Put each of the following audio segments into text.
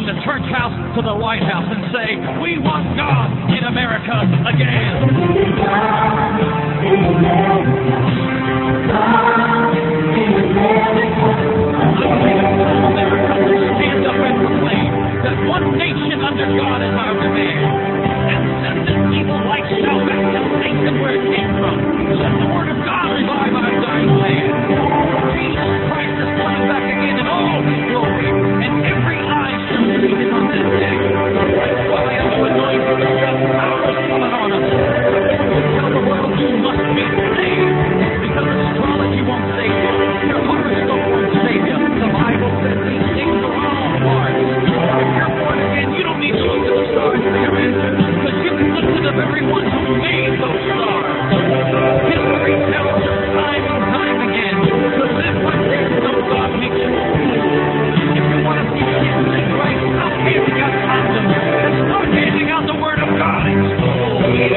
from the church house to the White House and say, we want God in America again. God in America. God in America. I believe it's time America to stand up and proclaim that one nation under God is our demand. And send this evil light shout back to Satan where it came from. Let the word of God revive our dying land. Jesus Christ is coming back again in all his glory, and every eye shall see him on that day. That's why I am anointed with the power is coming on us. Tell the world you must be saved, because astrology won't save you. Your horoscope won't save you. The Bible says these things are all hard. If you're born again, you don't need to look to the stars for your answer, because you can look to the very one who made those stars. History tells us time and time again to live like there's no God makes you fool. If you want to see kids live right, stop handing out condoms and start handing out the word of God in school.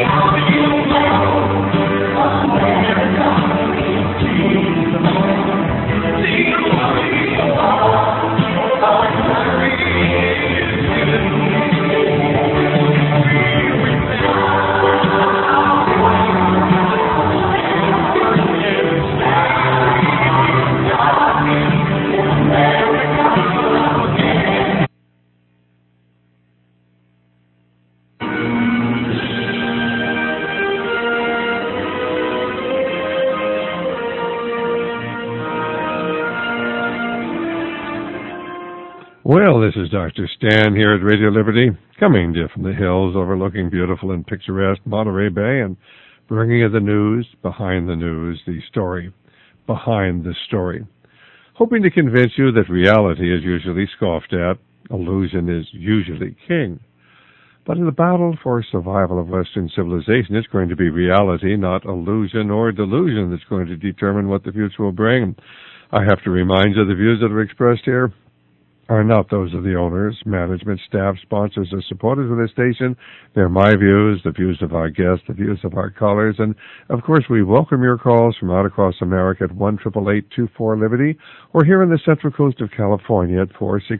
Well, this is Dr. Stan here at Radio Liberty, coming to you from the hills overlooking beautiful and picturesque Monterey Bay and bringing you the news, the story behind the story. Hoping to convince you that reality is usually scoffed at, illusion is usually king. But in the battle for survival of Western civilization, it's going to be reality, not illusion or delusion, that's going to determine what the future will bring. I have to remind you, the views that are expressed here are not those of the owners, management, staff, sponsors, or supporters of this station. They're my views, the views of our guests, the views of our callers, and of course we welcome your calls from out across America at 1-888-24-LIBERTY, or here in the Central Coast of California at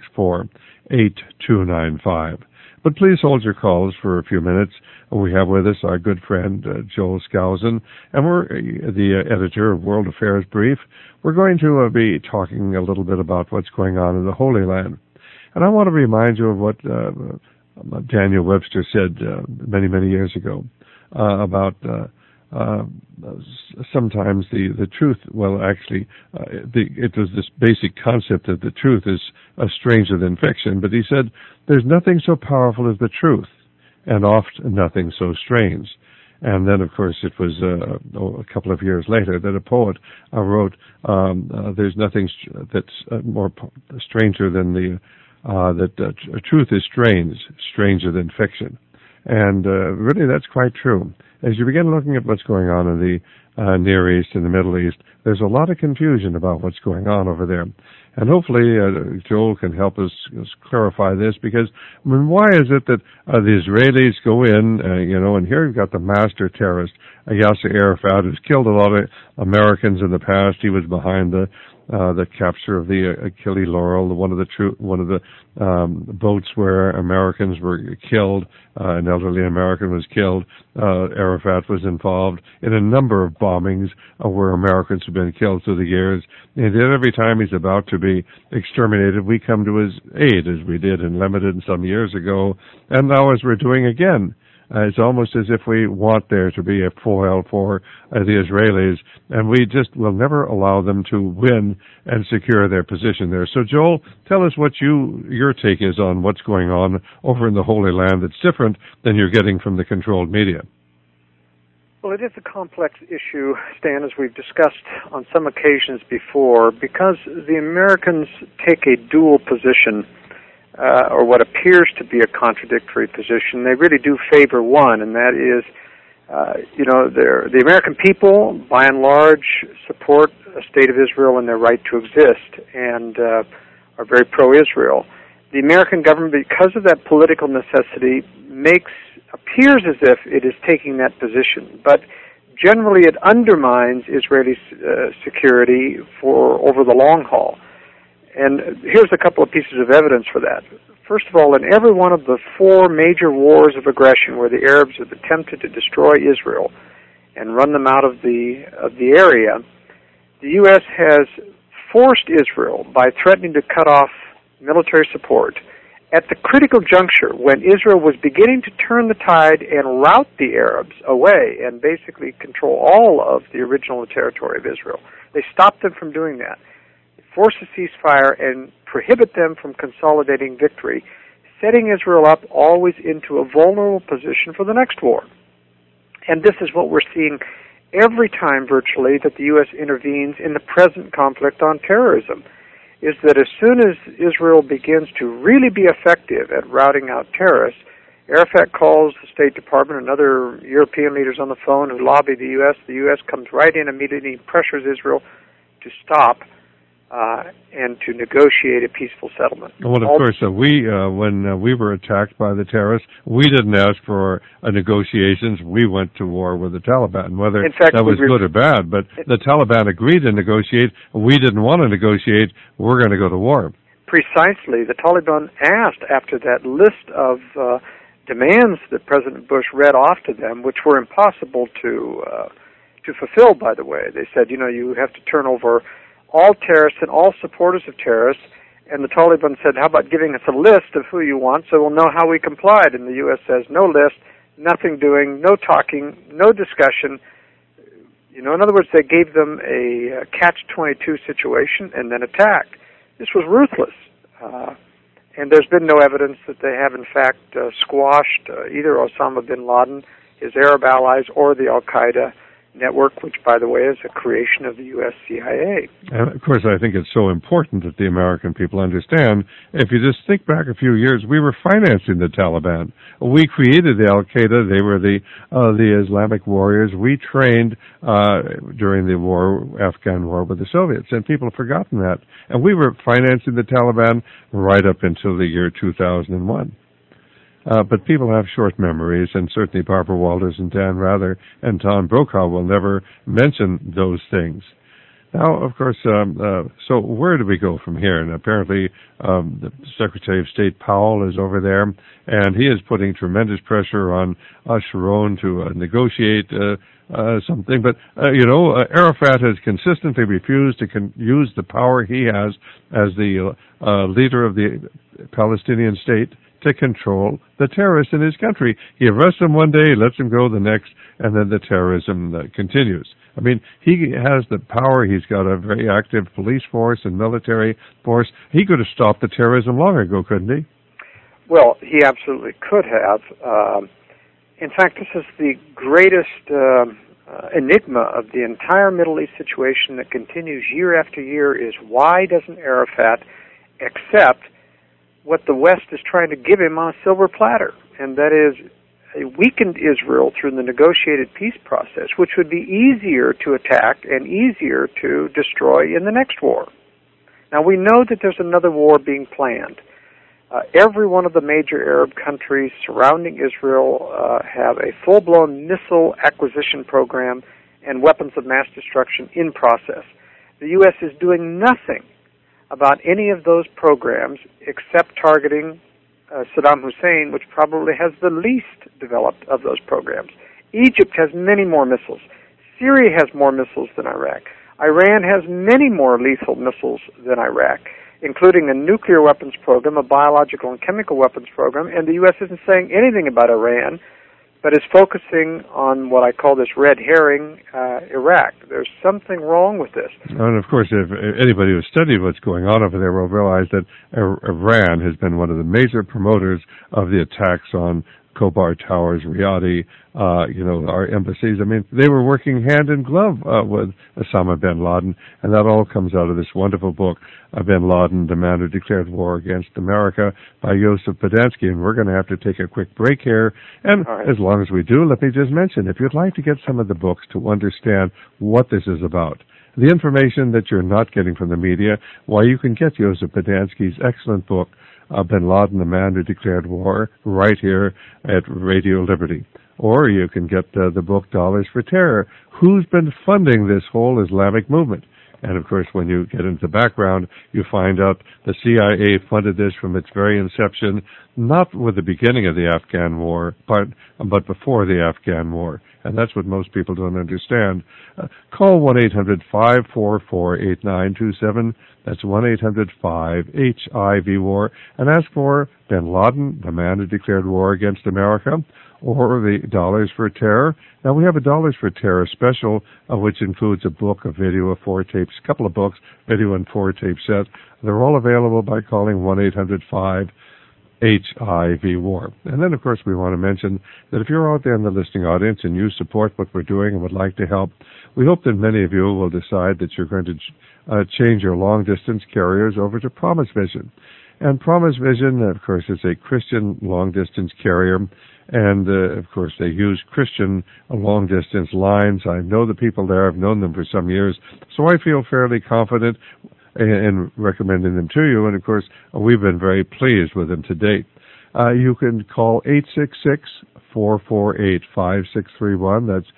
464-8295. But please hold your calls for a few minutes. We have with us our good friend Joel Skousen, and we're the editor of World Affairs Brief. We're going to be talking a little bit about what's going on in the Holy Land. And I want to remind you of what Daniel Webster said many, many years ago about sometimes the truth, well, actually, it was this basic concept that the truth is stranger than fiction, but he said, there's nothing so powerful as the truth, and oft nothing so strange. And then, of course, it was a couple of years later that a poet wrote, there's nothing that's more stranger than truth is strange, stranger than fiction. And really, that's quite true. As you begin looking at what's going on in the Near East and the Middle East, there's a lot of confusion about what's going on over there. And hopefully Joel can help us clarify this, because I mean, why is it that the Israelis go in, and here you've got the master terrorist, Yasser Arafat, who's killed a lot of Americans in the past. He was behind the capture of the Achille Laurel, one of the boats where Americans were killed. An elderly American was killed. Arafat was involved in a number of bombings where Americans have been killed through the years. And then every time he's about to be exterminated, we come to his aid, as we did in Lebanon some years ago, and now as we're doing again. It's almost as if we want there to be a foil for the Israelis, and we just will never allow them to win and secure their position there. So, Joel, tell us what your take is on what's going on over in the Holy Land that's different than you're getting from the controlled media. Well, it is a complex issue, Stan, as we've discussed on some occasions before, because the Americans take a dual position, or what appears to be a contradictory position. They really do favor one, and that is, the American people, by and large, support a state of Israel and their right to exist, and are very pro-Israel. The American government, because of that political necessity, appears as if it is taking that position, but generally it undermines Israeli security over the long haul. And here's a couple of pieces of evidence for that. First of all, in every one of the 4 major wars of aggression where the Arabs have attempted to destroy Israel and run them out of the area, the U.S. has forced Israel by threatening to cut off military support at the critical juncture when Israel was beginning to turn the tide and rout the Arabs away and basically control all of the original territory of Israel. They stopped them from doing that. They forced a ceasefire and prohibit them from consolidating victory, setting Israel up always into a vulnerable position for the next war. And this is what we're seeing every time virtually that the U.S. intervenes in the present conflict on terrorism, is that as soon as Israel begins to really be effective at routing out terrorists, Arafat calls the State Department and other European leaders on the phone who lobby the U.S. The U.S. comes right in immediately, pressures Israel to stop and to negotiate a peaceful settlement. Well, of course, when we were attacked by the terrorists, we didn't ask for negotiations. We went to war with the Taliban, whether that was good or bad. But the Taliban agreed to negotiate. We didn't want to negotiate. We're going to go to war. Precisely. The Taliban asked after that list of demands that President Bush read off to them, which were impossible to fulfill, by the way. They said, you have to turn over all terrorists and all supporters of terrorists, and the Taliban said, how about giving us a list of who you want so we'll know how we complied? And the U.S. says, no list, nothing doing, no talking, no discussion. In other words, they gave them a catch-22 situation and then attacked. This was ruthless. And there's been no evidence that they have, in fact, squashed either Osama bin Laden, his Arab allies, or the Al-Qaeda network, which, by the way, is a creation of the U.S. CIA. And, of course, I think it's so important that the American people understand. If you just think back a few years, we were financing the Taliban. We created the Al-Qaeda. They were the Islamic warriors. We trained during the Afghan war with the Soviets, and people have forgotten that. And we were financing the Taliban right up until the year 2001. But people have short memories, and certainly Barbara Walters and Dan Rather and Tom Brokaw will never mention those things. Now, of course, so where do we go from here? And apparently the Secretary of State Powell is over there, and he is putting tremendous pressure on Sharon to negotiate something. But, Arafat has consistently refused to use the power he has as the leader of the Palestinian state to control the terrorists in his country. He arrests them one day, lets them go the next, and then the terrorism continues. I mean, he has the power. He's got a very active police force and military force. He could have stopped the terrorism long ago, couldn't he? Well, he absolutely could have. In fact, this is the greatest enigma of the entire Middle East situation that continues year after year, is why doesn't Arafat accept what the West is trying to give him on a silver platter, and that is a weakened Israel through the negotiated peace process, which would be easier to attack and easier to destroy in the next war. Now, we know that there's another war being planned. Every one of the major Arab countries surrounding Israel have a full-blown missile acquisition program and weapons of mass destruction in process. The U.S. is doing nothing about any of those programs except targeting Saddam Hussein, which probably has the least developed of those programs. Egypt has many more missiles. Syria has more missiles than Iraq. Iran has many more lethal missiles than Iraq, including a nuclear weapons program, a biological and chemical weapons program, and the U.S. isn't saying anything about Iran, but is focusing on what I call this red herring, Iraq. There's something wrong with this. And, of course, if anybody who studied what's going on over there will realize that Iran has been one of the major promoters of the attacks on Khobar Towers, Riyadh, our embassies. I mean, they were working hand in glove with Osama bin Laden, and that all comes out of this wonderful book, Bin Laden, The Man Who Declared War Against America, by Joseph Podansky. And we're going to have to take a quick break here. And as long as we do, let me just mention, if you'd like to get some of the books to understand what this is about, the information that you're not getting from the media, why you can get Joseph Podansky's excellent book, Bin Laden, The Man Who Declared War, right here at Radio Liberty. Or you can get the book Dollars for Terror, Who's Been Funding This Whole Islamic Movement? And of course, when you get into the background, you find out the CIA funded this from its very inception, not with the beginning of the Afghan war, but before the Afghan war. And that's what most people don't understand. Call 1-800-544-8927. That's 1-800-5-HIV-WAR, and ask for bin Laden, the man who declared war against America, or the Dollars for Terror. Now, we have a Dollars for Terror special, which includes a book, a video, a 4-tapes, a couple of books, video and 4-tape set. They're all available by calling 1-800-5-HIV-WAR. And then, of course, we want to mention that if you're out there in the listening audience and you support what we're doing and would like to help, we hope that many of you will decide that you're going to change your long-distance carriers over to Promise Vision. And Promise Vision, of course, is a Christian long-distance carrier, and, of course, they use Christian long-distance lines. I know the people there. I've known them for some years, so I feel fairly confident in recommending them to you, and, of course, we've been very pleased with them to date. You can call 866-448-5631. That's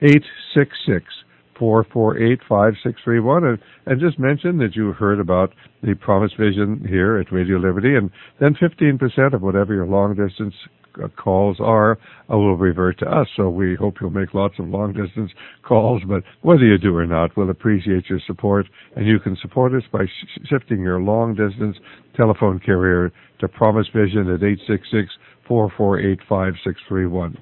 866-448-5631, and just mention that you heard about the Promise Vision here at Radio Liberty, and then 15% of whatever your long-distance calls are will revert to us. So we hope you'll make lots of long-distance calls, but whether you do or not, we'll appreciate your support, and you can support us by shifting your long-distance telephone carrier to Promise Vision at 866-448-5631.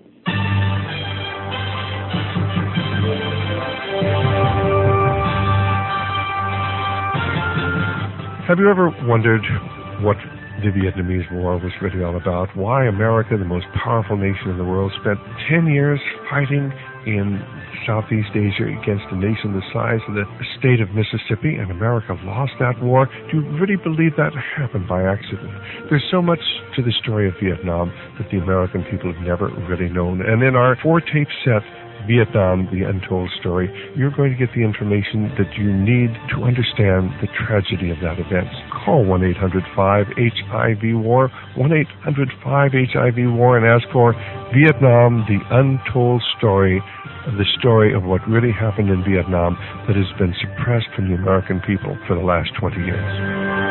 Have you ever wondered what the Vietnamese War was really all about? Why America, the most powerful nation in the world, spent 10 years fighting in Southeast Asia against a nation the size of the state of Mississippi, and America lost that war? Do you really believe that happened by accident? There's so much to the story of Vietnam that the American people have never really known. And in our 4-tape set, Vietnam, The Untold Story, you're going to get the information that you need to understand the tragedy of that event. Call 1-800-5-HIV-WAR, 1-800-5-HIV-WAR, and ask for Vietnam, The Untold Story, the story of what really happened in Vietnam that has been suppressed from the American people for the last 20 years.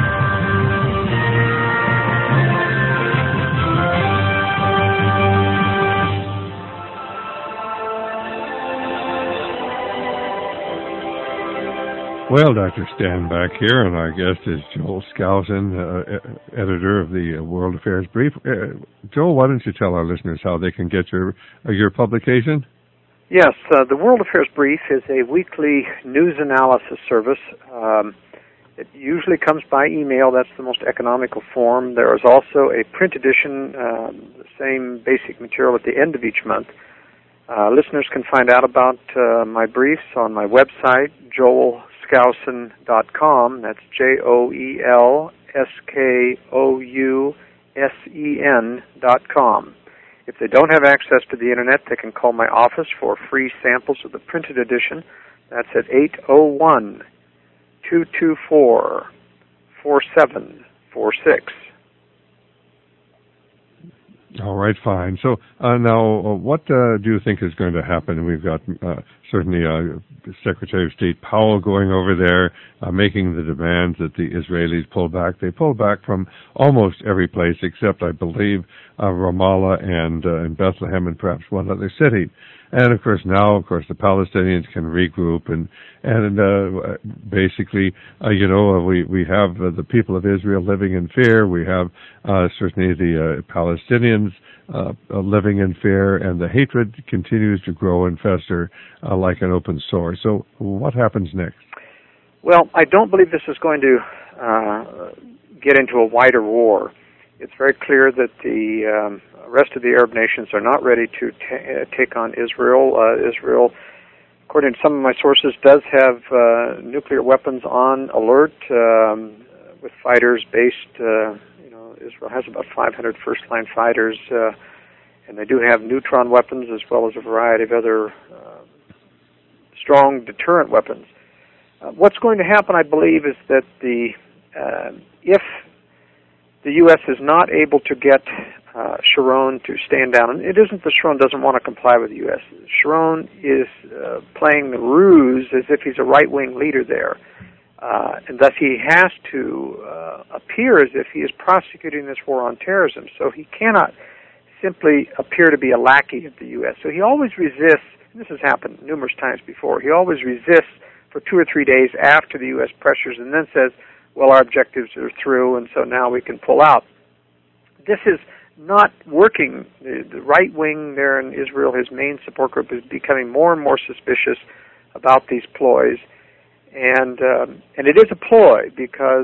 Well, Dr. Stan back here, and our guest is Joel Skousen, editor of the World Affairs Brief. Joel, why don't you tell our listeners how they can get your publication? Yes, the World Affairs Brief is a weekly news analysis service. It usually comes by email. That's the most economical form. There is also a print edition, the same basic material at the end of each month. Listeners can find out about my briefs on my website, joelskousen.com. That's JoelSkousen.com. If they don't have access to the Internet, they can call my office for free samples of the printed edition. That's at 801-224-4746. All right, fine. So now, what do you think is going to happen? We've got certainly Secretary of State Powell going over there, making the demands that the Israelis pull back. They pull back from almost every place except, I believe, Ramallah and Bethlehem and perhaps one other city. And of course now, the Palestinians can regroup and basically, we have the people of Israel living in fear. We have certainly the Palestinians living in fear, and the hatred continues to grow and fester like an open sore. So what happens next? Well, I don't believe this is going to get into a wider war. It's very clear that the rest of the Arab nations are not ready to take on Israel. Israel, according to some of my sources, does have nuclear weapons on alert with fighters based. Israel has about 500 first-line fighters, and they do have neutron weapons as well as a variety of other strong deterrent weapons. What's going to happen, I believe, is that if the U.S. is not able to get Sharon to stand down. And it isn't that Sharon doesn't want to comply with the U.S. Sharon is playing the ruse as if he's a right-wing leader there. And thus he has to appear as if he is prosecuting this war on terrorism. So he cannot simply appear to be a lackey of the U.S. So he always resists, and this has happened numerous times before, he always resists for 2 or 3 days after the U.S. pressures and then says, well, our objectives are through, and so now we can pull out. This is not working. The right wing there in Israel, his main support group, is becoming more and more suspicious about these ploys. And it is a ploy because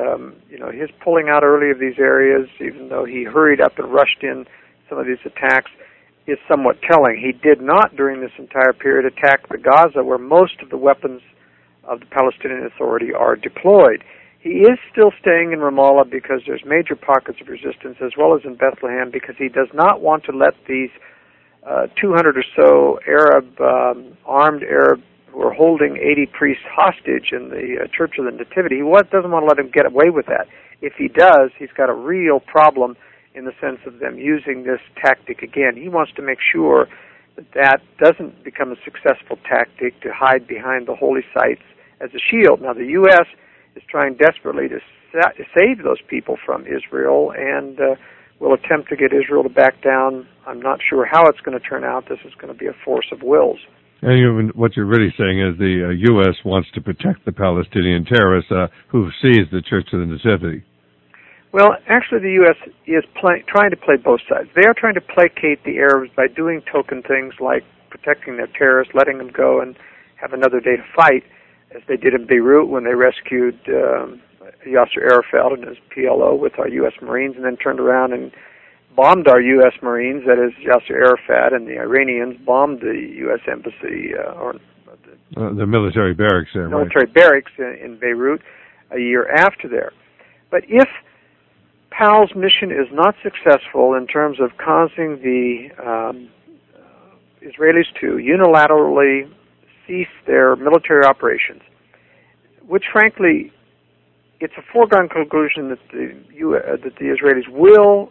his pulling out early of these areas, even though he hurried up and rushed in some of these attacks, is somewhat telling. He did not, during this entire period, attack the Gaza, where most of the weapons of the Palestinian Authority are deployed. He is still staying in Ramallah because there's major pockets of resistance, as well as in Bethlehem, because he does not want to let these 200 or so armed Arab who are holding 80 priests hostage in the Church of the Nativity. He doesn't want to let them get away with that. If he does, he's got a real problem in the sense of them using this tactic again. He wants to make sure that doesn't become a successful tactic to hide behind the holy sites as a shield. Now, the U.S. is trying desperately to save those people from Israel and will attempt to get Israel to back down. I'm not sure how it's going to turn out. This is going to be a force of wills. And what you're really saying is the U.S. wants to protect the Palestinian terrorists who seized the Church of the Nativity. Well, actually, the U.S. is trying to play both sides. They are trying to placate the Arabs by doing token things like protecting their terrorists, letting them go and have another day to fight, as they did in Beirut when they rescued Yasser Arafat and his PLO with our U.S. Marines, and then turned around and bombed our U.S. Marines, that is Yasser Arafat, and the Iranians bombed the U.S. embassy, the military barracks there, military barracks in Beirut a year after there. But if PAL's mission is not successful in terms of causing the Israelis to unilaterally cease their military operations, which frankly, it's a foregone conclusion that the Israelis will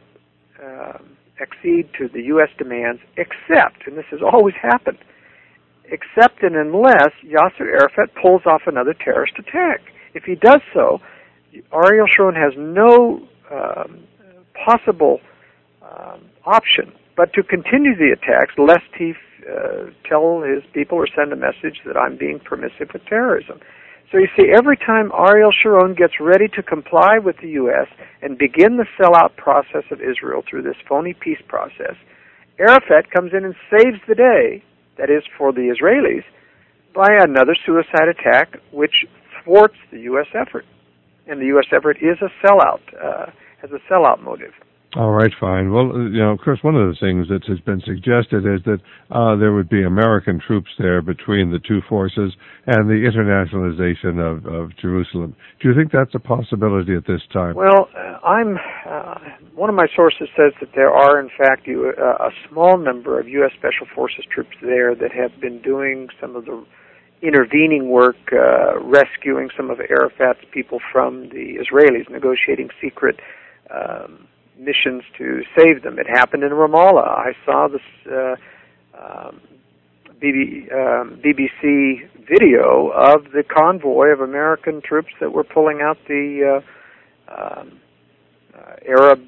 accede to the U.S. demands, except, and this has always happened, except and unless Yasser Arafat pulls off another terrorist attack. If he does so, Ariel Sharon has no possible option but to continue the attacks, lest he tell his people or send a message that I'm being permissive with terrorism. So you see, every time Ariel Sharon gets ready to comply with the U.S. and begin the sellout process of Israel through this phony peace process, Arafat comes in and saves the day, that is for the Israelis, by another suicide attack which thwarts the U.S. effort. And the U.S. effort is a sellout, has a sellout motive. All right, fine. Well, of course, one of the things that has been suggested is that there would be American troops there between the two forces and the internationalization of Jerusalem. Do you think that's a possibility at this time? Well, one of my sources says that there are, in fact, a small number of U.S. Special Forces troops there that have been doing some of the intervening work, rescuing some of Arafat's people from the Israelis, negotiating secret missions to save them. It happened in Ramallah. I saw this BBC video of the convoy of American troops that were pulling out the Arab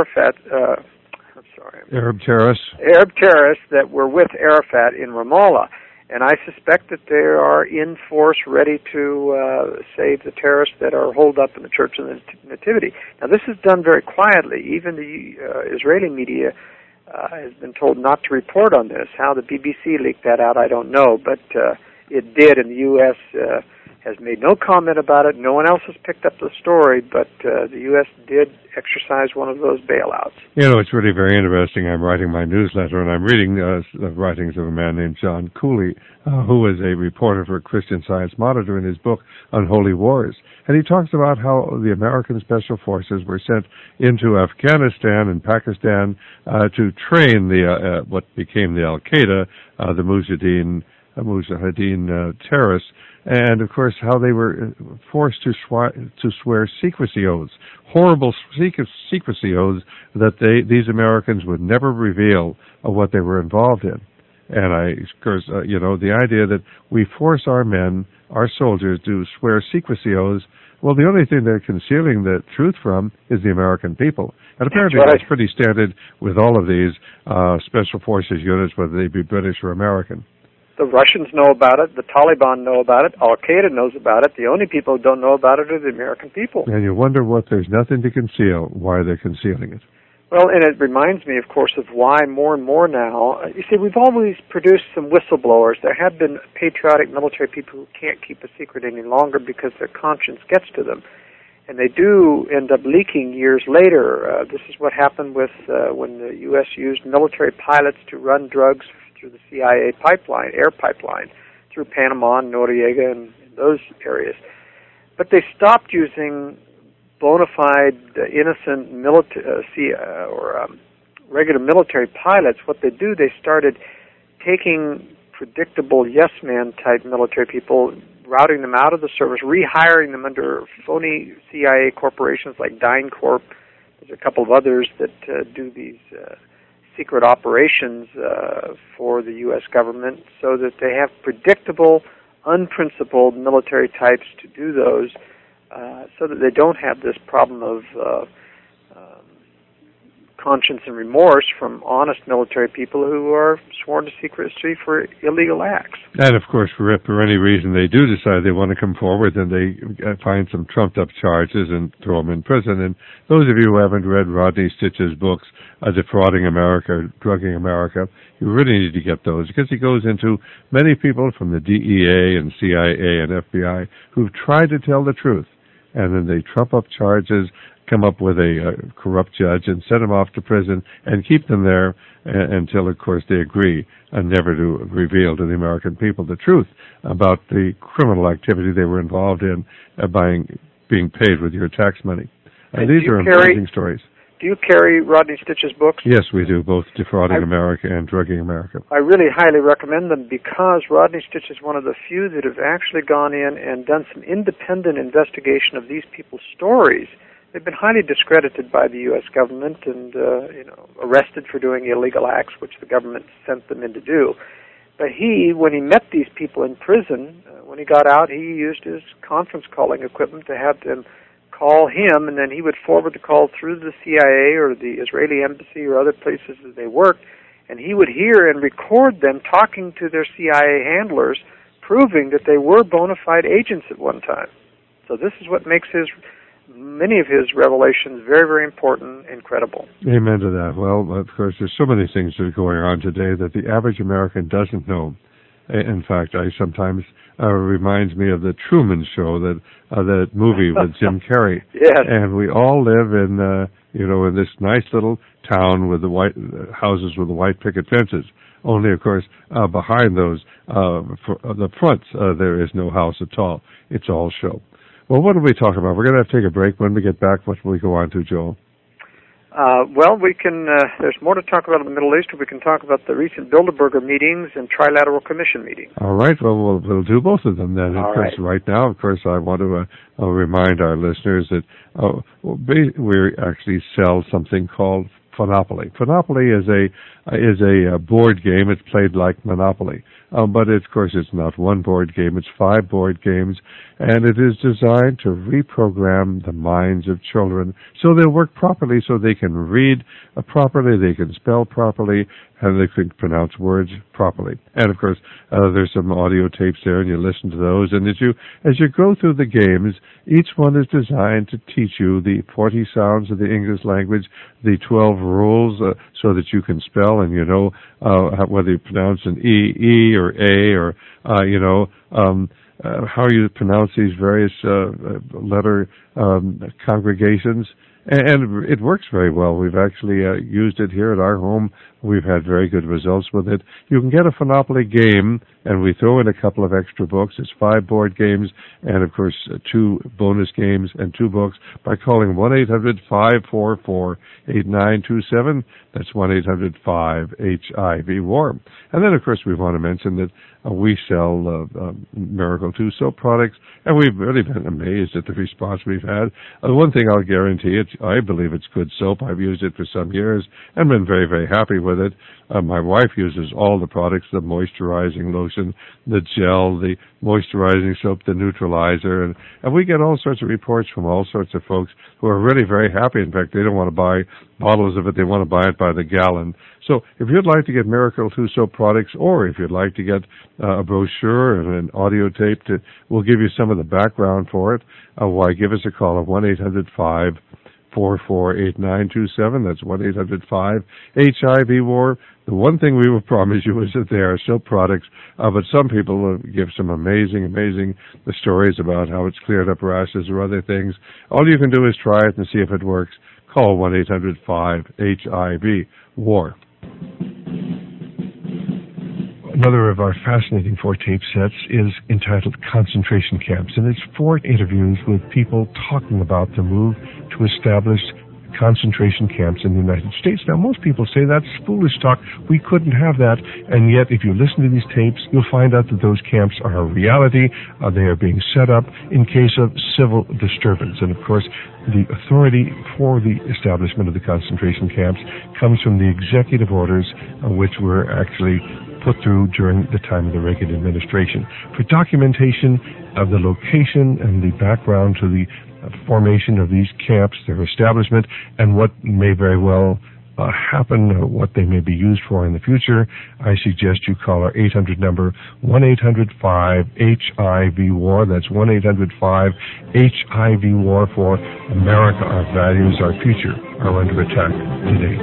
terrorists that were with Arafat in Ramallah. And I suspect that they are in force, ready to save the terrorists that are holed up in the Church of the Nativity. Now, this is done very quietly. Even the Israeli media has been told not to report on this. How the BBC leaked that out, I don't know, but it did, and the U.S. Has made no comment about it. No one else has picked up the story, but the U.S. did exercise one of those bailouts. It's really very interesting. I'm writing my newsletter, and I'm reading the writings of a man named John Cooley, who is a reporter for Christian Science Monitor in his book Unholy Wars. And he talks about how the American Special Forces were sent into Afghanistan and Pakistan to train what became the Al-Qaeda, the Mujahideen, Mujahideen terrorists, and of course how they were forced to swear secrecy oaths, horrible secrecy oaths that these Americans would never reveal what they were involved in. And of course, the idea that we force our men, our soldiers, to swear secrecy oaths, well, the only thing they're concealing the truth from is the American people. And apparently that's pretty standard with all of these special forces units, whether they be British or American. The Russians know about it. The Taliban know about it. Al-Qaeda knows about it. The only people who don't know about it are the American people. And you wonder what there's nothing to conceal, why they're concealing it. Well, and it reminds me, of course, of why more and more now. You see, we've always produced some whistleblowers. There have been patriotic military people who can't keep a secret any longer because their conscience gets to them. And they do end up leaking years later. This is what happened with when the U.S. used military pilots to run drugs through the CIA pipeline, air pipeline, through Panama and Noriega and those areas. But they stopped using bona fide, innocent regular military pilots. What they do, they started taking predictable yes-man type military people, routing them out of the service, rehiring them under phony CIA corporations like DynCorp. There's a couple of others that do these secret operations for the U.S. government so that they have predictable, unprincipled military types to do those so that they don't have this problem of conscience and remorse from honest military people who are sworn to secrecy for illegal acts. And, of course, if for any reason they do decide they want to come forward, then they find some trumped-up charges and throw them in prison. And those of you who haven't read Rodney Stitch's books, Defrauding America, Drugging America, you really need to get those because he goes into many people from the DEA and CIA and FBI who've tried to tell the truth, and then they trump up charges, come up with a corrupt judge and send them off to prison and keep them there until, of course, they agree and never to reveal to the American people the truth about the criminal activity they were involved in being paid with your tax money. And these are amazing stories. Do you carry Rodney Stitch's books? Yes, we do, both Defrauding America and Drugging America. I really highly recommend them because Rodney Stitch is one of the few that have actually gone in and done some independent investigation of these people's stories. They've been highly discredited by the U.S. government and arrested for doing illegal acts, which the government sent them in to do. But when he met these people in prison, when he got out, he used his conference calling equipment to have them call him, and then he would forward the call through the CIA or the Israeli embassy or other places that they worked, and he would hear and record them talking to their CIA handlers, proving that they were bona fide agents at one time. So this is what makes many of his revelations very, very important and credible. Amen to that. Well, of course, there's so many things that are going on today that the average American doesn't know. In fact, I sometimes reminds me of the Truman Show, that movie with Jim Carrey. Yes. And we all live in in this nice little town with the white houses with the white picket fences. Only, of course, behind those, the fronts, there is no house at all. It's all show. Well, what are we talking about? We're going to have to take a break. When we get back, what will we go on to, Joel? We can, there's more to talk about in the Middle East, or we can talk about the recent Bilderberger meetings and Trilateral Commission meetings. All right. Well, we'll do both of them then. All right. Right now, of course, I want to remind our listeners that we actually sell something called Phonopoly. Phonopoly is a board game. It's played like Monopoly. But, of course, it's not one board game. It's 5 board games, and it is designed to reprogram the minds of children so they'll work properly, so they can read properly, they can spell properly, and they can pronounce words properly. And, of course, there's some audio tapes there, and you listen to those. And as you go through the games, each one is designed to teach you the 40 sounds of the English language, the 12 rules, so that you can spell and you know whether you pronounce an E or A or how you pronounce these various letter congregations. And it works very well. We've actually used it here at our home. We've had very good results with it. You can get a Phonopoly game, and we throw in a couple of extra books. It's 5 board games, and of course 2 bonus games and 2 books by calling 1-800-544-8927. That's 1-800-5HIV-WAR. And then, of course, we want to mention that we sell Miracle 2 soap products, and we've really been amazed at the response we've had. One thing I'll guarantee, I believe it's good soap. I've used it for some years and been very, very happy with it. My wife uses all the products, the moisturizing lotion, the gel, the moisturizing soap, the neutralizer, and we get all sorts of reports from all sorts of folks who are really very happy. In fact, they don't want to buy bottles of it. They want to buy it by the gallon. So if you'd like to get Miracle 2 soap products, or if you'd like to get a brochure and an audio tape, we'll give you some of the background for it. Why, give us a call at 1-800-544-8927. That's 1-800-5HIV-WAR. The one thing we will promise you is that they are soap products, but some people give some amazing stories about how it's cleared up rashes or other things. All you can do is try it and see if it works. Call 1-800-5HIV-WAR. Another of our fascinating 4 tape sets is entitled Concentration Camps, and it's 4 interviews with people talking about the move to establish concentration camps in the United States. Now, most people say that's foolish talk. We couldn't have that. And yet, if you listen to these tapes, you'll find out that those camps are a reality. They are being set up in case of civil disturbance. And, of course, the authority for the establishment of the concentration camps comes from the executive orders, which were actually put through during the time of the Reagan administration. For documentation of the location and the background to the formation of these camps, their establishment, and what may very well happen, what they may be used for in the future, I suggest you call our 800 number, 1-800-5HIV-WAR. That's 1-800-5HIV-WAR for America. Our values, our future are under attack today.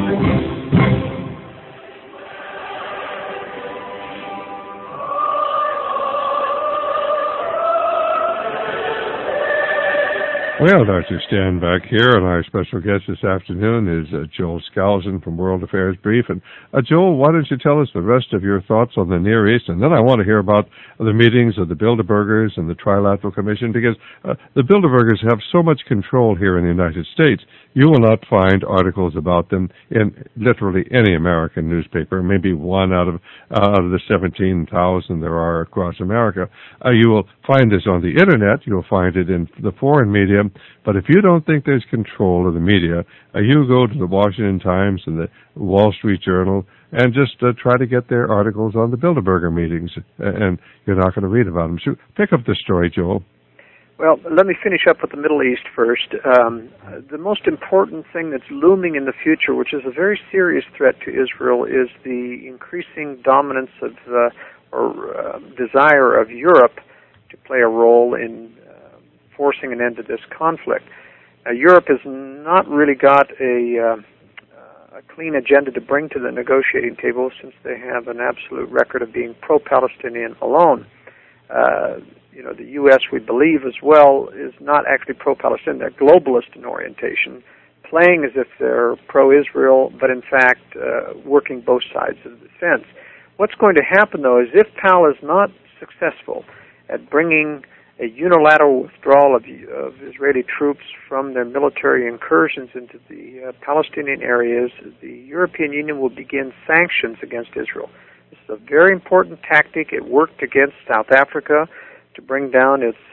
Well, Dr. Stan back here, and our special guest this afternoon is Joel Skousen from World Affairs Brief. And Joel, why don't you tell us the rest of your thoughts on the Near East, and then I want to hear about the meetings of the Bilderbergers and the Trilateral Commission, because the Bilderbergers have so much control here in the United States. You will not find articles about them in literally any American newspaper, maybe one out of the 17,000 there are across America. You will find this on the Internet. You'll find it in the foreign media. But if you don't think there's control of the media, you go to the Washington Times and the Wall Street Journal and just try to get their articles on the Bilderberger meetings, and you're not going to read about them. So pick up the story, Joel. Well, let me finish up with the Middle East first. The most important thing that's looming in the future, which is a very serious threat to Israel, is the increasing dominance of or desire of Europe to play a role in forcing an end to this conflict. Europe has not really got a clean agenda to bring to the negotiating table, since they have an absolute record of being pro-Palestinian alone. The U.S., we believe as well, is not actually pro-Palestinian. They're globalist in orientation, playing as if they're pro-Israel, but in fact working both sides of the fence. What's going to happen, though, is if PAL is not successful at bringing a unilateral withdrawal of Israeli troops from their military incursions into the Palestinian areas, the European Union will begin sanctions against Israel. This is a very important tactic. It worked against South Africa to bring down its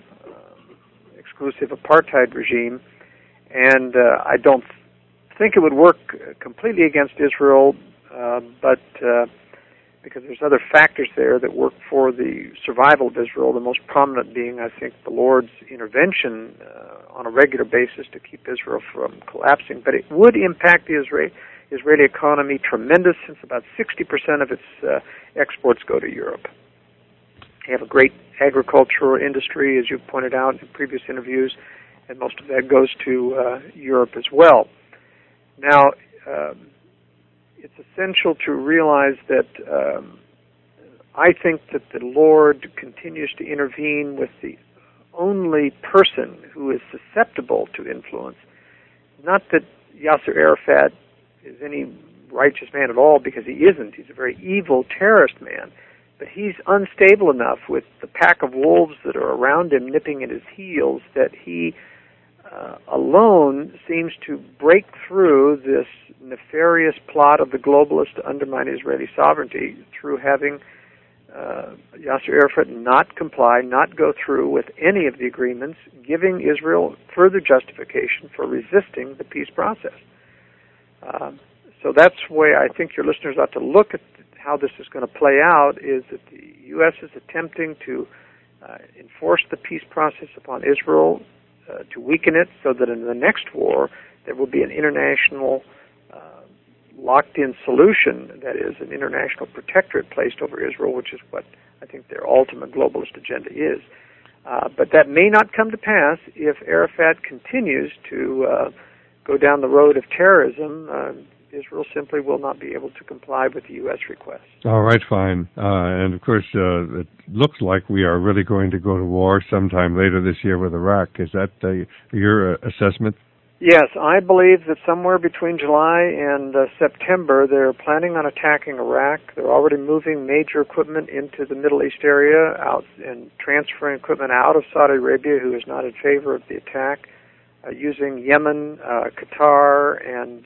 exclusive apartheid regime, and I don't think it would work completely against Israel, but because there's other factors there that work for the survival of Israel, the most prominent being, I think, the Lord's intervention on a regular basis to keep Israel from collapsing. But it would impact the Israeli economy tremendous, since about 60% of its exports go to Europe. They have a great agricultural industry, as you've pointed out in previous interviews, and most of that goes to Europe as well. Now, it's essential to realize that I think that the Lord continues to intervene with the only person who is susceptible to influence, not that Yasser Arafat is any righteous man at all, because he isn't. He's a very evil terrorist man. But he's unstable enough with the pack of wolves that are around him nipping at his heels that he alone seems to break through this nefarious plot of the globalists to undermine Israeli sovereignty through having Yasser Arafat not comply, not go through with any of the agreements, giving Israel further justification for resisting the peace process. So that's the way I think your listeners ought to look at how this is going to play out, is that the U.S. is attempting to enforce the peace process upon Israel, to weaken it so that in the next war there will be an international locked-in solution, that is, an international protectorate placed over Israel, which is what I think their ultimate globalist agenda is. But that may not come to pass if Arafat continues to go down the road of terrorism. Israel simply will not be able to comply with the U.S. request. All right, fine. And, of course, it looks like we are really going to go to war sometime later this year with Iraq. Is that your assessment? Yes, I believe that somewhere between July and September they're planning on attacking Iraq. They're already moving major equipment into the Middle East area out and transferring equipment out of Saudi Arabia, who is not in favor of the attack, using Yemen, Qatar, and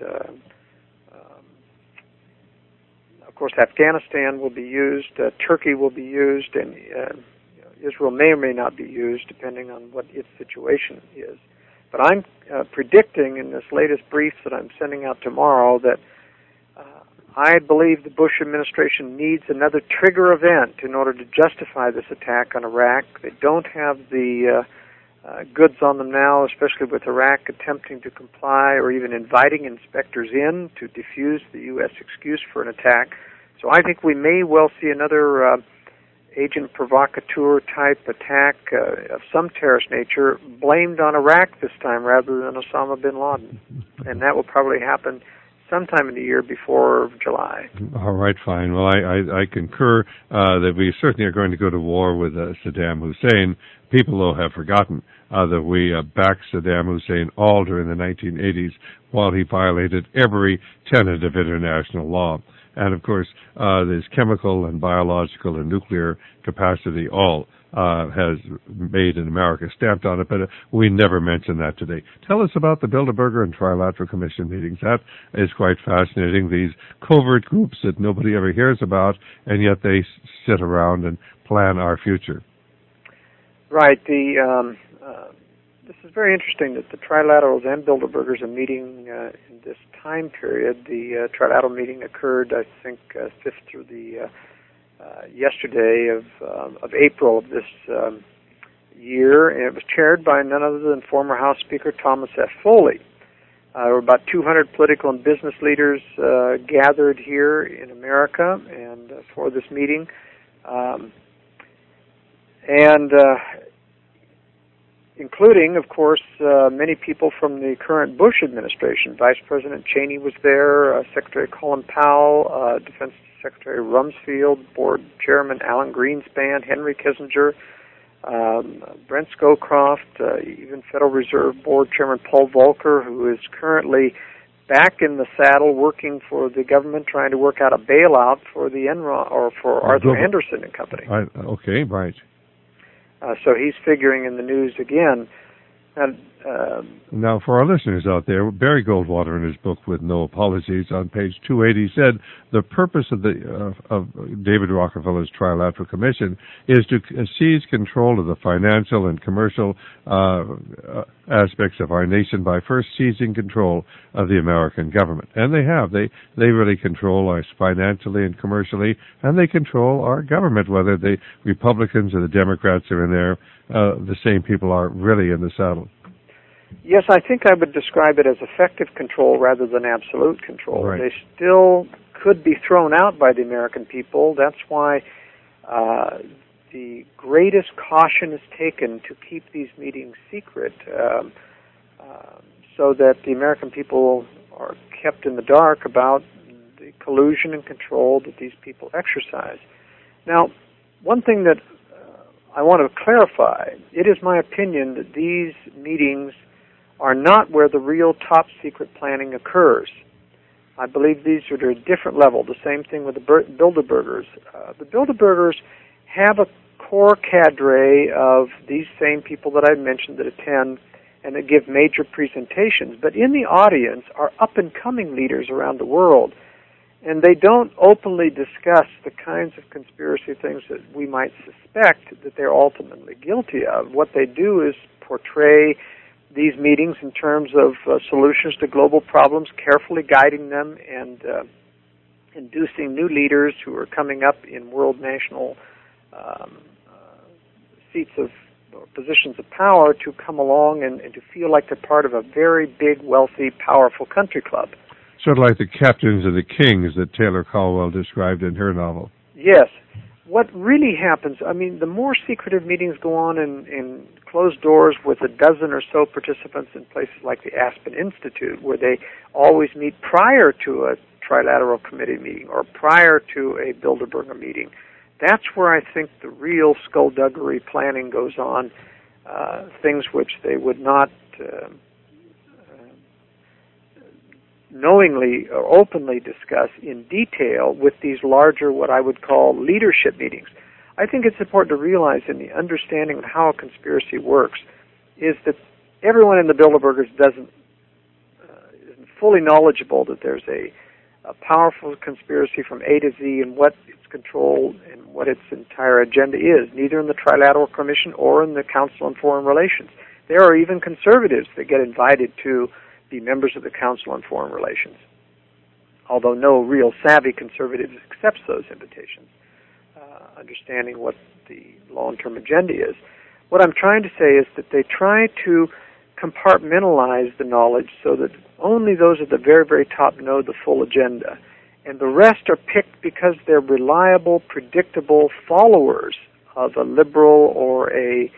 of course Afghanistan will be used, Turkey will be used, and Israel may or may not be used depending on what its situation is. But I'm predicting in this latest brief that I'm sending out tomorrow that I believe the Bush administration needs another trigger event in order to justify this attack on Iraq. They don't have the goods on them now, especially with Iraq attempting to comply or even inviting inspectors in to defuse the U.S. excuse for an attack. So I think we may well see another agent provocateur type attack of some terrorist nature blamed on Iraq this time rather than Osama bin Laden. And that will probably happen sometime in the year before July. All right, fine. Well, I concur that we certainly are going to go to war with Saddam Hussein. People, though, have forgotten that we backed Saddam Hussein all during the 1980s while he violated every tenet of international law. And, of course, this chemical and biological and nuclear capacity all has made in America, stamped on it, but we never mention that today. Tell us about the Bilderberger and Trilateral Commission meetings. That is quite fascinating, these covert groups that nobody ever hears about, and yet they sit around and plan our future. Right. This is very interesting that the Trilaterals and Bilderbergers are meeting in this time period. The Trilateral meeting occurred, I think, 5th through the yesterday of April of this year, and it was chaired by none other than former House Speaker Thomas F. Foley. There were about 200 political and business leaders gathered here in America and for this meeting. Including, of course, many people from the current Bush administration. Vice President Cheney was there, Secretary Colin Powell, Defense Secretary Rumsfeld, Board Chairman Alan Greenspan, Henry Kissinger, Brent Scowcroft, even Federal Reserve Board Chairman Paul Volcker, who is currently back in the saddle working for the government, trying to work out a bailout for the Enron or for Arthur Andersen and Company. Okay, right. So he's figuring in the news again. And, now, for our listeners out there, Barry Goldwater, in his book With No Apologies, on page 280, said the purpose of David Rockefeller's Trilateral Commission is to seize control of the financial and commercial aspects of our nation by first seizing control of the American government. And they have. They really control us financially and commercially, and they control our government, whether the Republicans or the Democrats are in there. The same people are really in the saddle. Yes, I think I would describe it as effective control rather than absolute control. Right. They still could be thrown out by the American people. That's why the greatest caution is taken to keep these meetings secret so that the American people are kept in the dark about the collusion and control that these people exercise. Now, one thing that I want to clarify, it is my opinion that these meetings are not where the real top secret planning occurs. I believe these are at a different level. The same thing with the Bilderbergers. The Bilderbergers have a core cadre of these same people that I mentioned that attend and that give major presentations. But in the audience are up-and-coming leaders around the world. And they don't openly discuss the kinds of conspiracy things that we might suspect that they're ultimately guilty of. What they do is portray these meetings in terms of solutions to global problems, carefully guiding them and inducing new leaders who are coming up in world national seats of positions of power to come along and to feel like they're part of a very big, wealthy, powerful country club. Sort of like the captains of the kings that Taylor Caldwell described in her novel. Yes. What really happens, I mean, the more secretive meetings go on in closed doors with a dozen or so participants in places like the Aspen Institute, where they always meet prior to a trilateral committee meeting or prior to a Bilderberger meeting. That's where I think the real skullduggery planning goes on, things which they would not knowingly or openly discuss in detail with these larger, what I would call leadership meetings. I think it's important to realize in the understanding of how a conspiracy works is that everyone in the Bilderbergers isn't fully knowledgeable that there's a powerful conspiracy from A to Z and what its control and what its entire agenda is, neither in the Trilateral Commission or in the Council on Foreign Relations. There are even conservatives that get invited to be members of the Council on Foreign Relations, although no real savvy conservative accepts those invitations, understanding what the long-term agenda is. What I'm trying to say is that they try to compartmentalize the knowledge so that only those at the very, very top know the full agenda, and the rest are picked because they're reliable, predictable followers of a liberal or a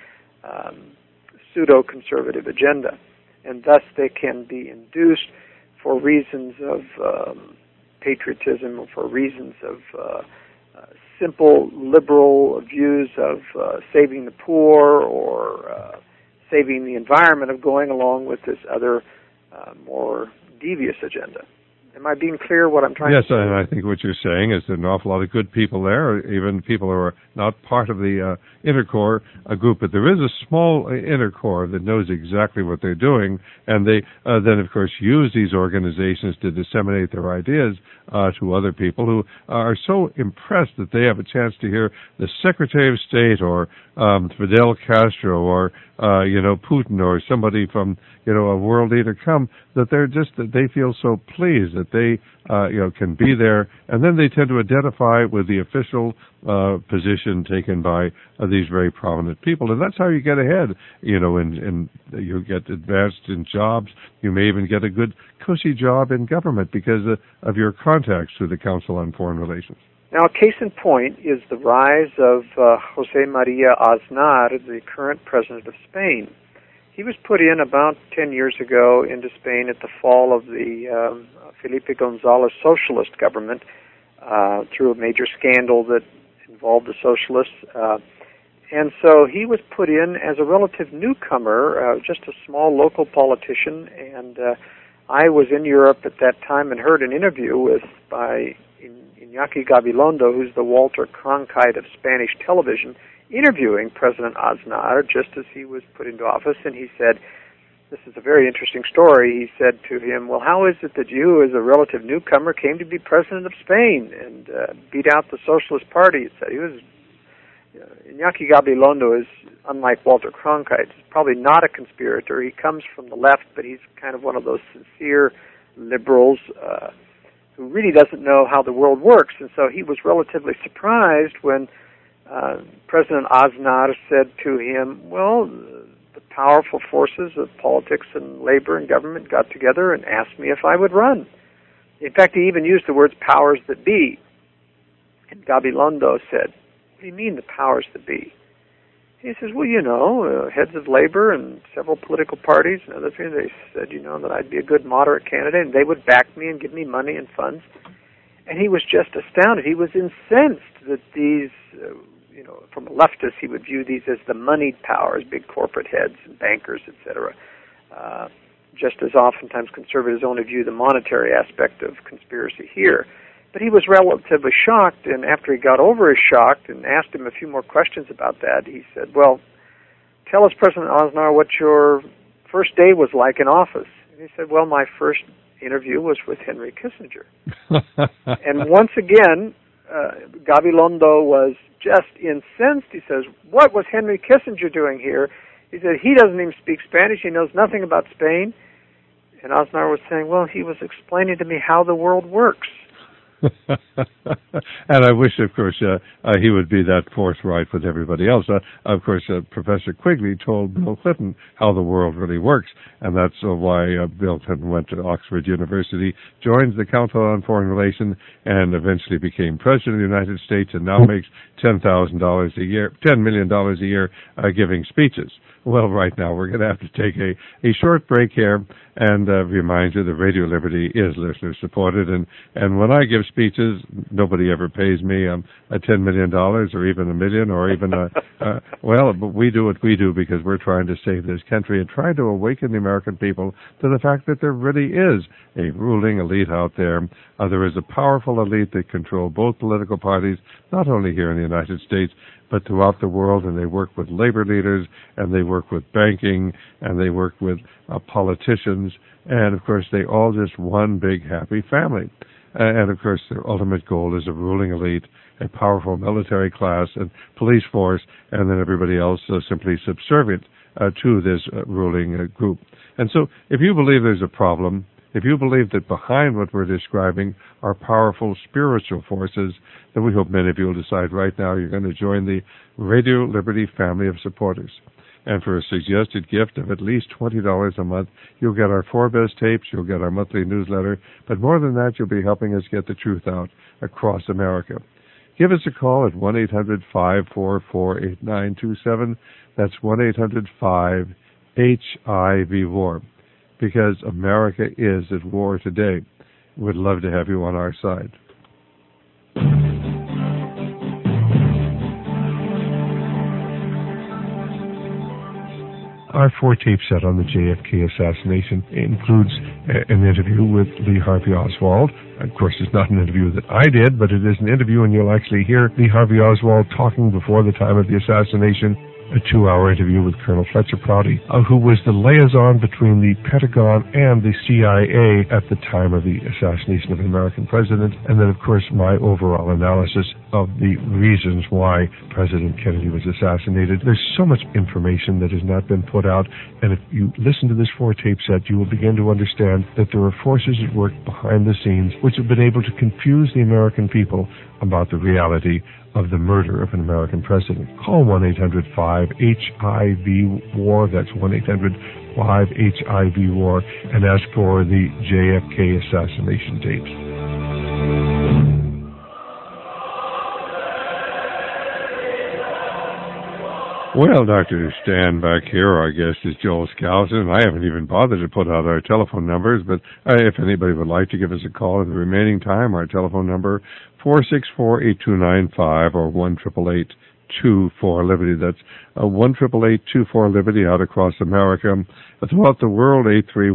pseudo-conservative agenda. And thus they can be induced for reasons of patriotism or for reasons of simple liberal views of saving the poor or saving the environment, of going along with this other more devious agenda. Am I being clear what I'm trying to say? Yes, and I think what you're saying is there's an awful lot of good people there, even people who are not part of the inner core group, but there is a small inner core that knows exactly what they're doing, and they then, of course, use these organizations to disseminate their ideas to other people who are so impressed that they have a chance to hear the Secretary of State or Fidel Castro or Putin or somebody from a world leader come, that they feel so pleased that they can be there, and then they tend to identify with the official position taken by these very prominent people, and that's how you get ahead. And you get advanced in jobs. You may even get a good cushy job in government because of your contacts through the Council on Foreign Relations. Now, a case in point is the rise of José María Aznar, the current president of Spain. He was put in about 10 years ago into Spain at the fall of the Felipe González socialist government through a major scandal that involved the socialists. And so he was put in as a relative newcomer, just a small local politician. And I was in Europe at that time and heard an interview by Iñaki Gabilondo, who's the Walter Cronkite of Spanish television, interviewing President Aznar just as he was put into office, and he said, this is a very interesting story, he said to him, well, how is it that you, as a relative newcomer, came to be president of Spain and beat out the Socialist Party? He was, Iñaki Gabilondo is, unlike Walter Cronkite, probably not a conspirator. He comes from the left, but he's kind of one of those sincere liberals who really doesn't know how the world works, and so he was relatively surprised when President Aznar said to him, well, the powerful forces of politics and labor and government got together and asked me if I would run. In fact, he even used the words powers that be. And Gabilondo said, what do you mean the powers that be? He says, well, heads of labor and several political parties and other things, they said, that I'd be a good moderate candidate, and they would back me and give me money and funds. And he was just astounded. He was incensed that these, from a leftist, he would view these as the moneyed powers, big corporate heads and bankers, etc. just as oftentimes conservatives only view the monetary aspect of conspiracy here. But he was relatively shocked, and after he got over his shock and asked him a few more questions about that, he said, well, tell us, President Aznar, what your first day was like in office. And he said, well, my first interview was with Henry Kissinger. And once again, Gabilondo was just incensed. He says, what was Henry Kissinger doing here? He said, he doesn't even speak Spanish. He knows nothing about Spain. And Aznar was saying, well, he was explaining to me how the world works. And I wish, of course, he would be that forthright with everybody else. Of course, Professor Quigley told Bill Clinton how the world really works, and that's why Bill Clinton went to Oxford University, joined the Council on Foreign Relations, and eventually became President of the United States, and now makes $10 million a year giving speeches. Well, right now we're going to have to take a short break here and remind you that Radio Liberty is listener-supported. And when I give speeches, nobody ever pays me $10 million or even $1 million or even but we do what we do because we're trying to save this country and trying to awaken the American people to the fact that there really is a ruling elite out there. There is a powerful elite that control both political parties, not only here in the United States, but throughout the world, and they work with labor leaders, and they work with banking, and they work with politicians, and of course they all just one big happy family. And of course their ultimate goal is a ruling elite, a powerful military class and police force, and then everybody else simply subservient to this ruling group. And so if you believe there's a problem, if you believe that behind what we're describing are powerful spiritual forces, then we hope many of you will decide right now you're going to join the Radio Liberty family of supporters. And for a suggested gift of at least $20 a month, you'll get our 4 best tapes, you'll get our monthly newsletter, but more than that, you'll be helping us get the truth out across America. Give us a call at 1-800-544-8927. That's 1-800-5-HIV-WAR. Because America is at war today. We'd love to have you on our side. Our 4-tape set on the JFK assassination includes an interview with Lee Harvey Oswald. Of course, it's not an interview that I did, but it is an interview, and you'll actually hear Lee Harvey Oswald talking before the time of the assassination. A 2-hour interview with Colonel Fletcher Prouty, who was the liaison between the Pentagon and the CIA at the time of the assassination of an American president, and then, of course, my overall analysis of the reasons why President Kennedy was assassinated. There's so much information that has not been put out, and if you listen to this 4-tape set, you will begin to understand that there are forces at work behind the scenes which have been able to confuse the American people about the reality of the murder of an American president. Call 1-800-5-HIV-WAR, that's 1-800-5-HIV-WAR, and ask for the JFK assassination tapes. Well, Dr. Stan back here, our guest is Joel Skousen. I haven't even bothered to put out our telephone numbers, but if anybody would like to give us a call in the remaining time, our telephone number, 464-8295 or 1-888-24-LIBERTY. That's 1-888-24-LIBERTY out across America. Throughout the world,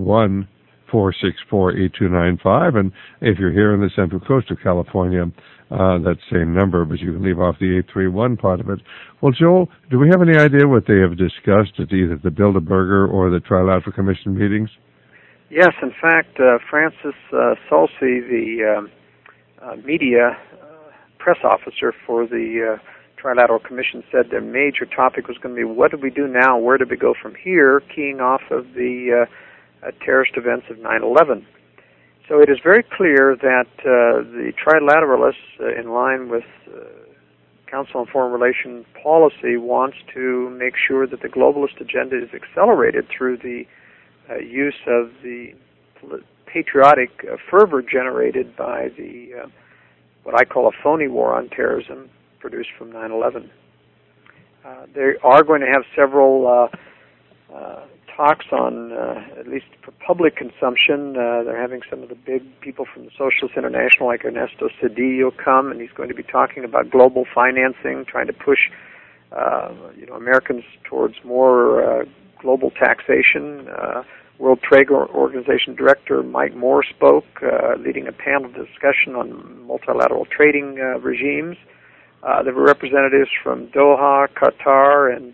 831-464-8295. And if you're here in the Central Coast of California, that same number, but you can leave off the 831 part of it. Well, Joel, do we have any idea what they have discussed at either the Bilderberger or the Trilateral Commission meetings? Yes, in fact, Francis Salsi, the media press officer for the Trilateral Commission, said their major topic was going to be what do we do now, where do we go from here, keying off of the terrorist events of 9/11. So it is very clear that the Trilateralists, in line with Council on Foreign Relations policy, wants to make sure that the globalist agenda is accelerated through the use of the patriotic fervor generated by the what I call a phony war on terrorism produced from 9/11. They are going to have several talks on, at least for public consumption. They're having some of the big people from the Socialist International, like Ernesto Cedillo, come, and he's going to be talking about global financing, trying to push Americans towards more global taxation, World Trade Organization Director Mike Moore spoke, leading a panel discussion on multilateral trading regimes. There were representatives from Doha, Qatar, and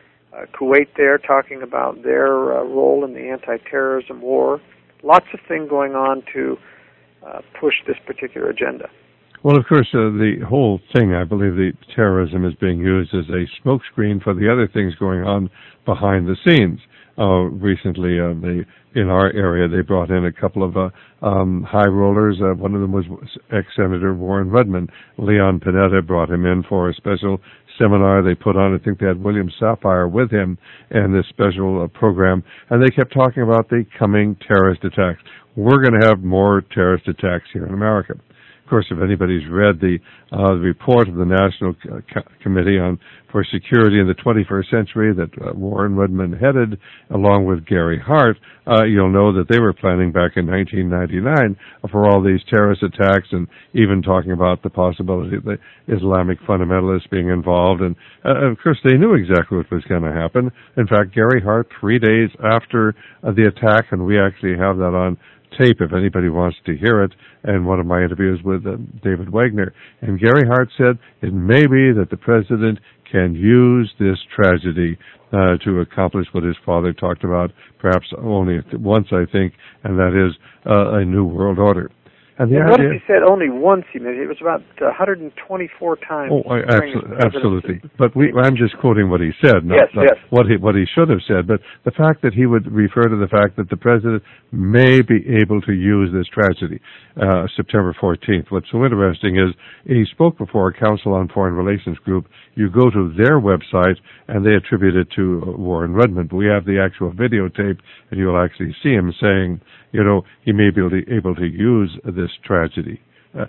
Kuwait there talking about their role in the anti-terrorism war. Lots of things going on to push this particular agenda. Well, of course, the whole thing, I believe the terrorism is being used as a smokescreen for the other things going on behind the scenes. Recently, in our area, they brought in a couple of high rollers. One of them was ex-Senator Warren Rudman. Leon Panetta brought him in for a special seminar they put on. I think they had William Safire with him in this special program, and they kept talking about the coming terrorist attacks. We're going to have more terrorist attacks here in America. Of course, if anybody's read the report of the National Committee for Security in the 21st Century that Warren Rudman headed, along with Gary Hart, you'll know that they were planning back in 1999 for all these terrorist attacks, and even talking about the possibility of the Islamic fundamentalists being involved. And of course, they knew exactly what was going to happen. In fact, Gary Hart, 3 days after the attack, and we actually have that on tape if anybody wants to hear it, and one of my interviews with David Wagner. And Gary Hart said, it may be that the president can use this tragedy to accomplish what his father talked about, perhaps only once, I think, and that is a new world order. And the notice he said only once. He made it was about 124 times. Oh, absolutely. But I'm just quoting what he said, not what he should have said. But the fact that he would refer to the fact that the president may be able to use this tragedy, September 14th. What's so interesting is he spoke before a Council on Foreign Relations group. You go to their website, and they attribute it to Warren Rudman. But we have the actual videotape, and you'll actually see him saying, he may be able to use this tragedy.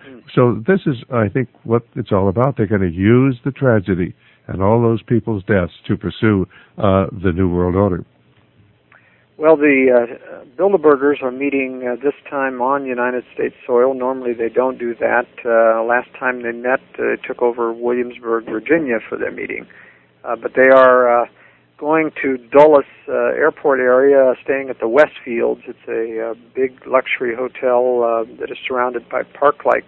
So this is, I think, what it's all about. They're going to use the tragedy and all those people's deaths to pursue the New World Order. Well, the Bilderbergers are meeting this time on United States soil. Normally they don't do that. Last time they met, they took over Williamsburg, Virginia for their meeting. But they are going to Dulles Airport area, staying at the Westfields. It's a big luxury hotel that is surrounded by park-like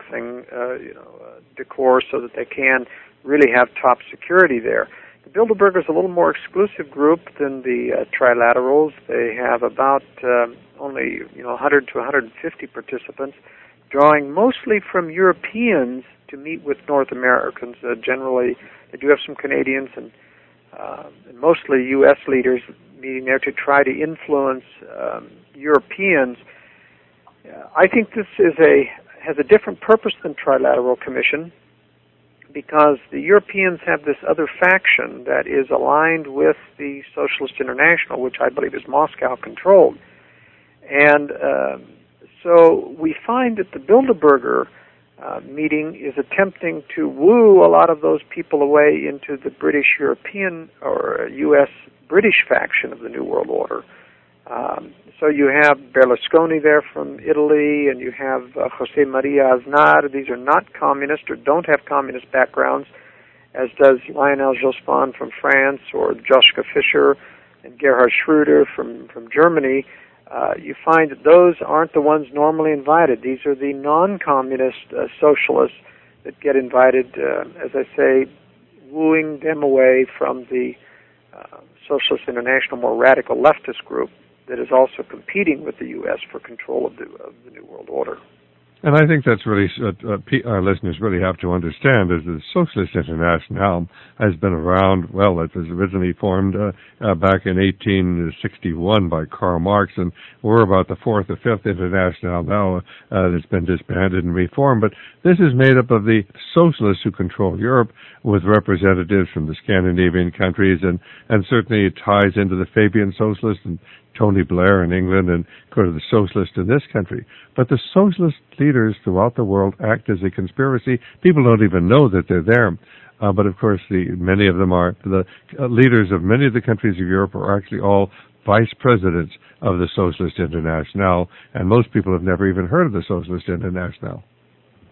decor, so that they can really have top security there. The Bilderbergers are a little more exclusive group than the Trilaterals. They have about only 100 to 150 participants, drawing mostly from Europeans to meet with North Americans. Generally, they do have some Canadians and mostly U.S. leaders meeting there to try to influence Europeans. I think this has a different purpose than Trilateral Commission, because the Europeans have this other faction that is aligned with the Socialist International, which I believe is Moscow-controlled. And so we find that the Bilderberger meeting is attempting to woo a lot of those people away into the British-European or U.S.-British faction of the New World Order. So you have Berlusconi there from Italy, and you have José María Aznar. These are not communist or don't have communist backgrounds, as does Lionel Jospin from France, or Joschka Fischer and Gerhard Schröder from Germany. You find that those aren't the ones normally invited. These are the non-communist socialists that get invited, as I say, wooing them away from the Socialist International, more radical leftist group that is also competing with the U.S. for control of the New World Order. And I think that's really our listeners really have to understand is the Socialist International has been around. Well, it was originally formed back in 1861 by Karl Marx, and we're about the fourth or fifth International now that's been disbanded and reformed. But this is made up of the socialists who control Europe, with representatives from the Scandinavian countries, and certainly it ties into the Fabian Socialists and Tony Blair in England, and go to the socialists in this country. But the socialist leaders throughout the world act as a conspiracy. People don't even know that they're there. But of course, many of them are. The leaders of many of the countries of Europe are actually all vice presidents of the Socialist International, and most people have never even heard of the Socialist International.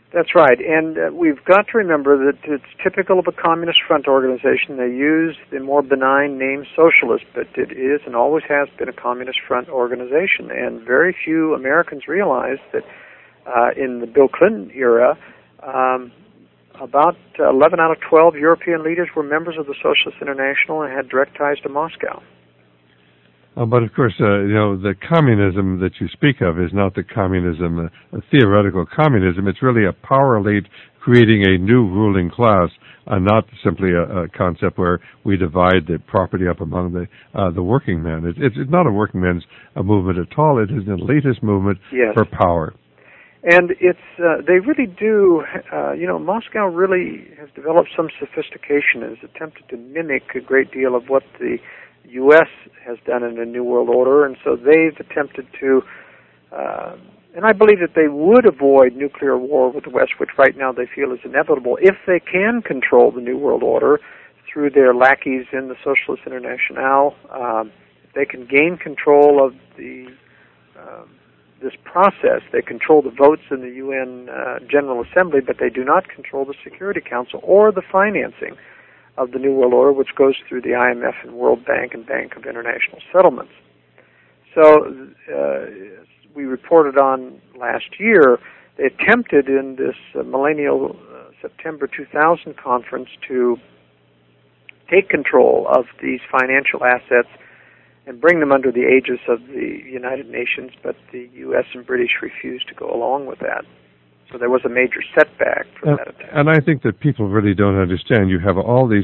That's right, and we've got to remember that it's typical of a Communist Front organization. They use the more benign name socialist, but it is and always has been a Communist Front organization, and very few Americans realize that in the Bill Clinton era, about 11 out of 12 European leaders were members of the Socialist International and had direct ties to Moscow. But of course, the communism that you speak of is not the communism, a theoretical communism. It's really a power elite creating a new ruling class, not simply a concept where we divide the property up among the working men. It's not a working men's movement at all. It is an elitist movement for power. And it's they really do. Moscow really has developed some sophistication and has attempted to mimic a great deal of what the U.S. has done in the New World Order, and so they've attempted to, and I believe that they would avoid nuclear war with the West, which right now they feel is inevitable, if they can control the New World Order through their lackeys in the Socialist Internationale. If they can gain control of this process, they control the votes in the UN General Assembly, but they do not control the Security Council or the financing of the New World Order, which goes through the IMF and World Bank and Bank of International Settlements. So we reported on last year, they attempted in this millennial September 2000 conference to take control of these financial assets and bring them under the aegis of the United Nations, but the U.S. and British refused to go along with that. So there was a major setback for that attempt. And I think that people really don't understand. You have all these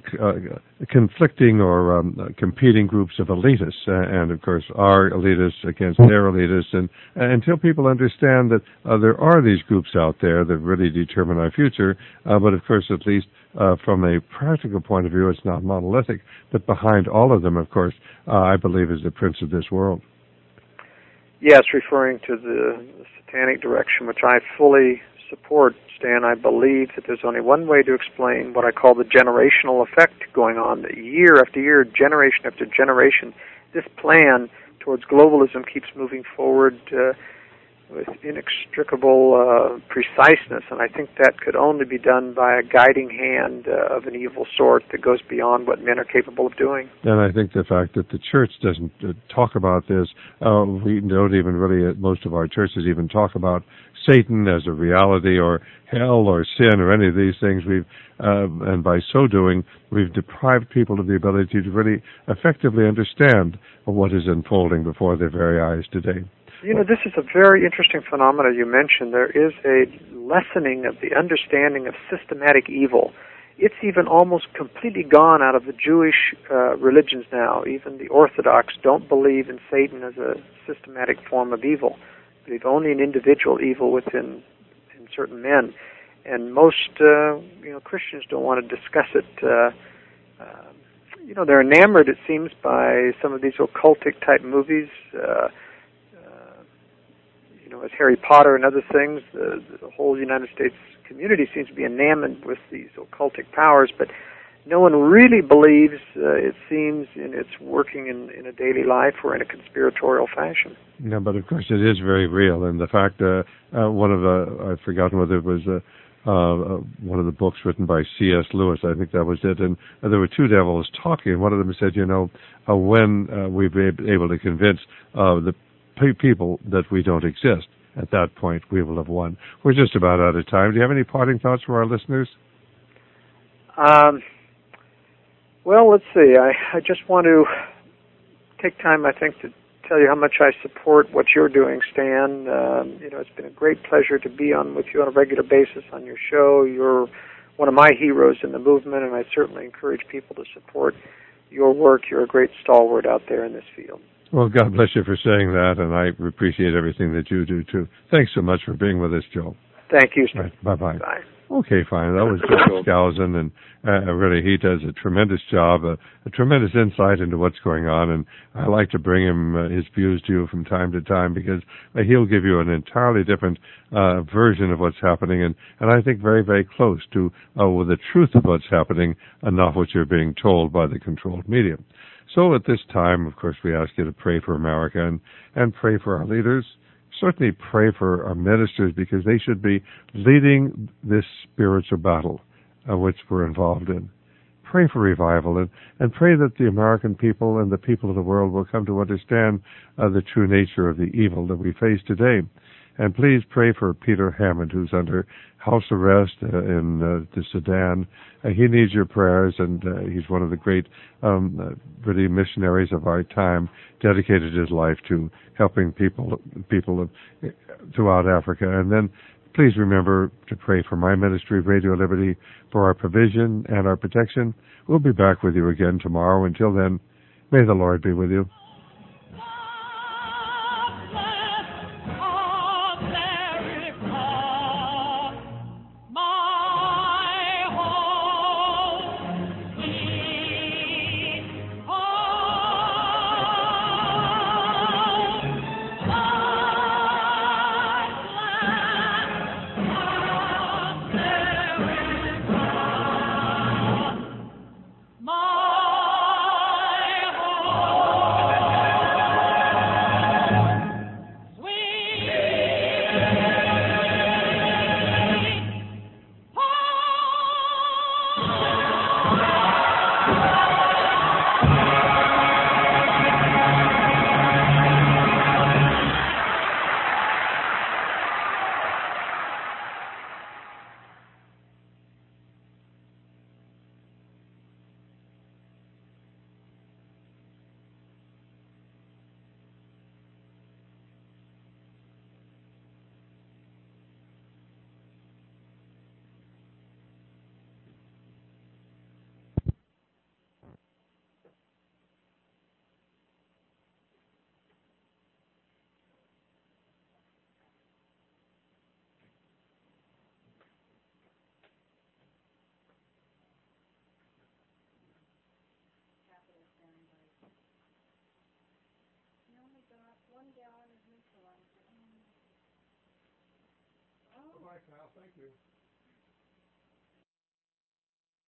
conflicting or competing groups of elitists, and of course our elitists against their elitists, and until people understand that there are these groups out there that really determine our future, but of course at least from a practical point of view it's not monolithic, but behind all of them, of course, I believe is the prince of this world. Yes, referring to the satanic direction, which I fully support, Stan. I believe that there's only one way to explain what I call the generational effect going on. That year after year, generation after generation, this plan towards globalism keeps moving forward with inextricable preciseness, and I think that could only be done by a guiding hand of an evil sort that goes beyond what men are capable of doing. And I think the fact that the church doesn't talk about this, we don't even really, most of our churches even talk about Satan as a reality or hell or sin or any of these things. And by so doing, we've deprived people of the ability to really effectively understand what is unfolding before their very eyes today. This is a very interesting phenomenon you mentioned. There is a lessening of the understanding of systematic evil. It's even almost completely gone out of the Jewish religions now. Even the Orthodox don't believe in Satan as a systematic form of evil. They believe only in individual evil within certain men. And most Christians don't want to discuss it. They're enamored, it seems, by some of these occultic-type movies, as Harry Potter and other things. The whole United States community seems to be enamored with these occultic powers, but no one really believes, it seems, in its working in a daily life or in a conspiratorial fashion. Yeah, but of course it is very real, and the fact I've forgotten whether it was one of the books written by C.S. Lewis, I think that was it, and there were two devils talking, and one of them said, when we've been able to convince the people that we don't exist, at that point we will have won. We're just about out of time. Do you have any parting thoughts for our listeners? Well, let's see. I just want to take time, I think, to tell you how much I support what you're doing, Stan. It's been a great pleasure to be on with you on a regular basis on your show. You're one of my heroes in the movement, and I certainly encourage people to support your work. You're a great stalwart out there in this field. Well, God bless you for saying that, and I appreciate everything that you do, too. Thanks so much for being with us, Joe. Thank you, sir. Right, bye-bye. Bye. Okay, fine. That was Joe Skousen, and really he does a tremendous job, a tremendous insight into what's going on, and I like to bring him his views to you from time to time because he'll give you an entirely different version of what's happening, and I think very, very close to the truth of what's happening and not what you're being told by the controlled media. So at this time, of course, we ask you to pray for America and pray for our leaders, certainly pray for our ministers because they should be leading this spiritual battle which we're involved in. Pray for revival and pray that the American people and the people of the world will come to understand the true nature of the evil that we face today. And please pray for Peter Hammond, who's under house arrest in the Sudan. He needs your prayers, and he's one of the great really missionaries of our time, dedicated his life to helping people throughout Africa. And then please remember to pray for my ministry, Radio Liberty, for our provision and our protection. We'll be back with you again tomorrow. Until then, may the Lord be with you. Bye, Kyle. Thank you.